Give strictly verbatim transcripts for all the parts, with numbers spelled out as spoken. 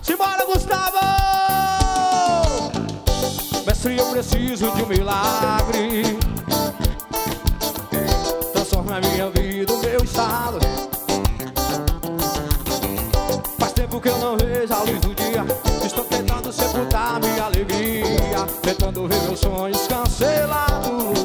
Simbora, Gustavo! Mestre, eu preciso de um milagre. Transforma a minha vida, o meu estado. Faz tempo que eu não vejo a luz do dia. Estou tentando sepultar minha alegria, tentando ver meus sonhos cancelados.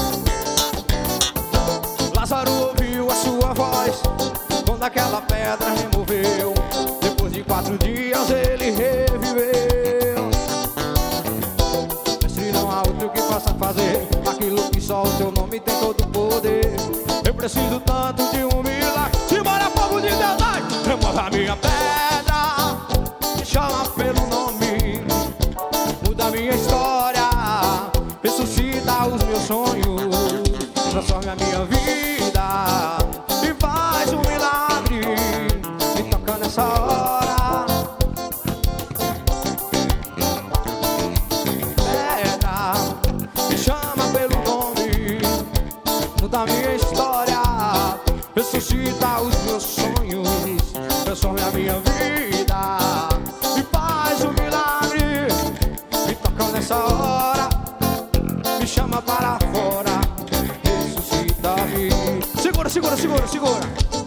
Lázaro ouviu a sua voz quando aquela pedra removeu. Depois de quatro dias ele reviveu. Mestre, não há outro que possa fazer aquilo que só o teu nome tem todo o poder. Eu preciso tanto de um milagre. Simbora, povo de Deus, vai! Remove a minha pedra, me chama pelo nome, muda a minha história, ressuscita os meus sonhos, transforme a minha vida e faz um milagre. Me toca nessa hora. Pedra, me chama pelo nome, muda a minha história, ressuscita os meus sonhos, transforme a minha vida e faz um milagre. Me toca nessa hora, me chama para fora, ressuscita-me. Segura, segura, segura, segura.